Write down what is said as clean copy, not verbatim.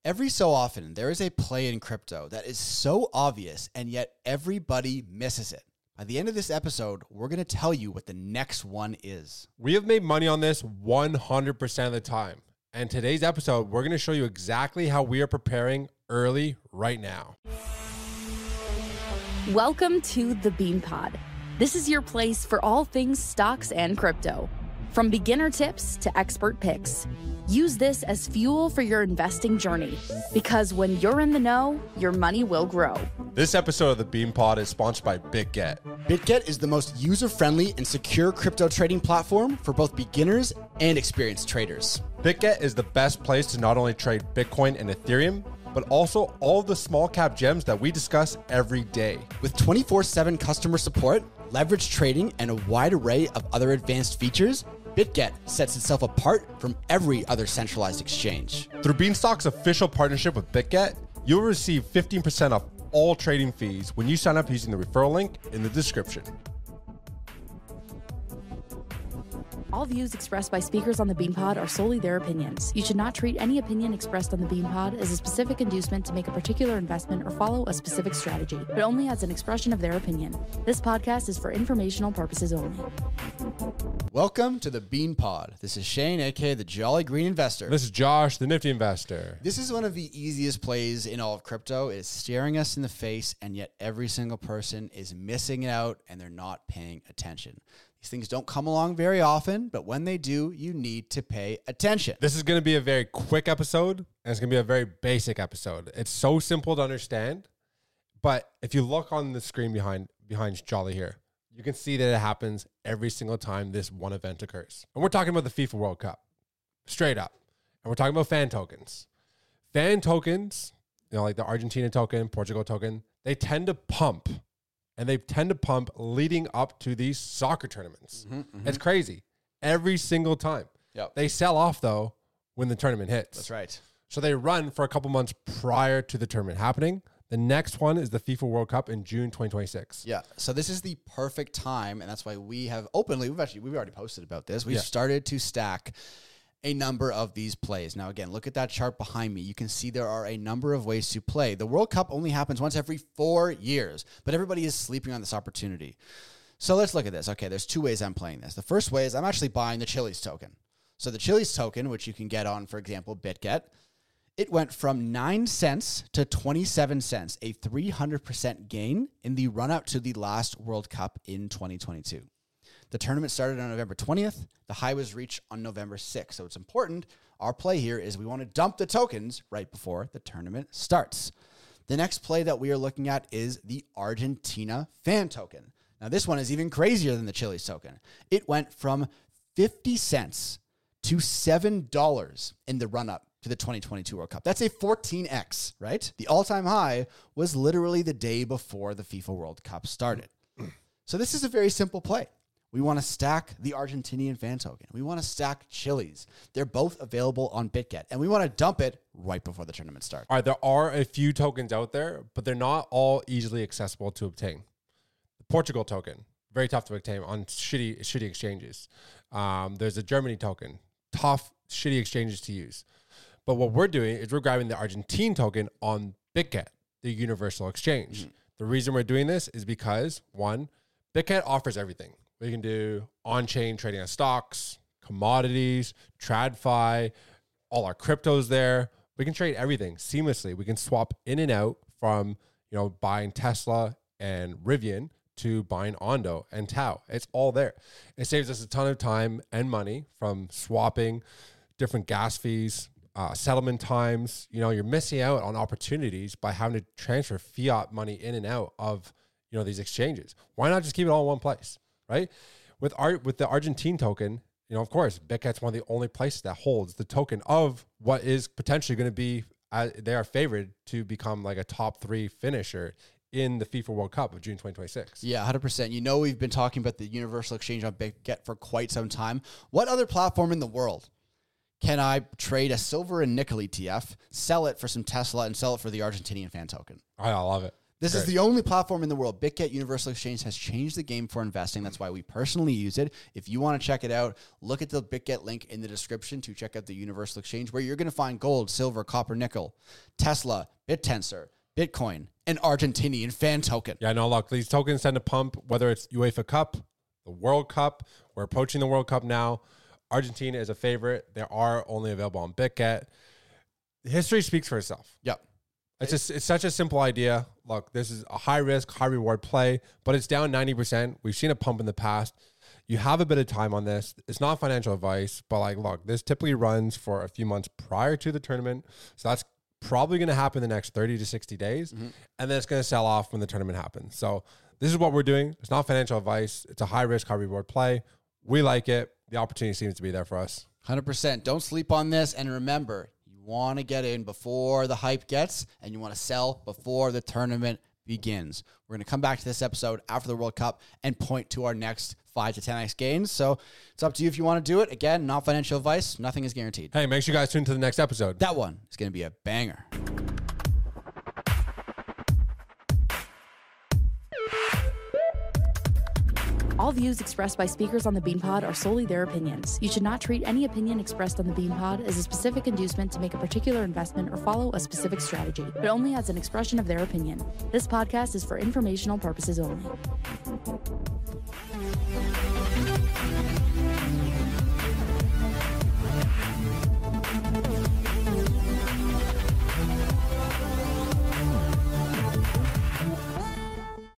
Every so often, there is a play in crypto that is so obvious, and yet everybody misses it. By the end of this episode, we're going to tell you what the next one is. We have made money on this 100% of the time. And today's episode, we're going to show you exactly how we are preparing early right now. Welcome to the Bean Pod. This is your place for all things stocks and crypto. From beginner tips to expert picks. Use this as fuel for your investing journey, because when you're in the know, your money will grow. This episode of the Bean Pod is sponsored by BitGet. BitGet is the most user-friendly and secure crypto trading platform for both beginners and experienced traders. BitGet is the best place to not only trade Bitcoin and Ethereum, but also all of the small cap gems that we discuss every day. With 24/7 customer support, leverage trading, and a wide array of other advanced features, BitGet sets itself apart from every other centralized exchange. Through Beanstalk's official partnership with BitGet, you'll receive 15% off all trading fees when you sign up using the referral link in the description. All views expressed by speakers on the Bean Pod are solely their opinions. You should not treat any opinion expressed on the Bean Pod as a specific inducement to make a particular investment or follow a specific strategy, but only as an expression of their opinion. This podcast is for informational purposes only. Welcome to the Bean Pod. This is Shane, aka the Jolly Green Investor. This is Josh, the Nifty Investor. This is one of the easiest plays in all of crypto. It is staring us in the face, and yet every single person is missing out and they're not paying attention. These things don't come along very often, but when they do, you need to pay attention. This is going to be a very quick episode, and it's going to be a very basic episode. It's so simple to understand, but if you look on the screen behind Jolly here, you can see that it happens every single time this one event occurs. And we're talking about the FIFA World Cup, straight up. And we're talking about fan tokens. Fan tokens, like the Argentina token, Portugal token, they tend to pump. And they tend to pump leading up to these soccer tournaments. It's crazy. Every single time. Yep. They sell off, though, when the tournament hits. That's right. So they run for a couple months prior to the tournament happening. The next one is the FIFA World Cup in June 2026. Yeah. So this is the perfect time, and that's why we have openly, we've already posted about this. We've started to stack a number of these plays. Now, again, look at that chart behind me. You can see there are a number of ways to play. The World Cup only happens once every 4 years, but everybody is sleeping on this opportunity. So let's look at this. Okay, there's two ways I'm playing this. The first way is I'm actually buying the Chiliz token. So the Chiliz token, which you can get on, for example, BitGet, it went from 9 cents to 27 cents, a 300% gain in the run-up to the last World Cup in 2022. The tournament started on November 20th. The high was reached on November 6th. So it's important. Our play here is we want to dump the tokens right before the tournament starts. The next play that we are looking at is the Argentina fan token. Now, this one is even crazier than the Chiliz token. It went from 50 cents to $7 in the run-up to the 2022 World Cup. That's a 14x, right? The all-time high was literally the day before the FIFA World Cup started. So this is a very simple play. We want to stack the Argentinian fan token. We want to stack Chiliz. They're both available on BitGet, and we want to dump it right before the tournament starts. All right, there are a few tokens out there, but they're not all easily accessible to obtain. The Portugal token, very tough to obtain on shitty exchanges. There's a Germany token, tough, shitty exchanges to use. But what we're doing is we're grabbing the Argentine token on BitGet, the universal exchange. The reason we're doing this is because, one, BitGet offers everything. We can do on-chain trading of stocks, commodities, TradFi, all our cryptos there. We can trade everything seamlessly. We can swap in and out from, buying Tesla and Rivian to buying Ondo and Tau. It's all there. It saves us a ton of time and money from swapping different gas fees, settlement times. You're missing out on opportunities by having to transfer fiat money in and out of, these exchanges. Why not just keep it all in one place? Right? With the Argentine token, of course, BitGet's one of the only places that holds the token of what is potentially going to be, they are favored to become like a top 3 finisher in the FIFA World Cup of June 2026. Yeah, 100%. We've been talking about the universal exchange on BitGet for quite some time. What other platform in the world can I trade a silver and nickel ETF, sell it for some Tesla, and sell it for the Argentinian fan token? I love it. This is the only platform in the world. BitGet Universal Exchange has changed the game for investing. That's why we personally use it. If you want to check it out, look at the BitGet link in the description to check out the Universal Exchange, where you're going to find gold, silver, copper, nickel, Tesla, BitTensor, Bitcoin, and Argentinian fan token. Yeah, no, look, these tokens tend to pump, whether it's UEFA Cup, the World Cup. We're approaching the World Cup now. Argentina is a favorite. They are only available on BitGet. History speaks for itself. Yep. It's such a simple idea. Look, this is a high risk, high reward play, but it's down 90%. We've seen a pump in the past. You have a bit of time on this. It's not financial advice, but like, look, this typically runs for a few months prior to the tournament. So that's probably going to happen in the next 30 to 60 days. And then it's going to sell off when the tournament happens. So this is what we're doing. It's not financial advice. It's a high risk, high reward play. We like it. The opportunity seems to be there for us. 100%. Don't sleep on this. And remember, want to get in before the hype gets, and you want to sell before the tournament begins. We're going to come back to this episode after the World Cup and point to our next 5 to 10x gains. So it's up to you if you want to do it. Again, not financial advice. Nothing is guaranteed. Hey, make sure you guys tune to the next episode. That one is going to be a banger. All views expressed by speakers on the BeanPod are solely their opinions. You should not treat any opinion expressed on the BeanPod as a specific inducement to make a particular investment or follow a specific strategy, but only as an expression of their opinion. This podcast is for informational purposes only.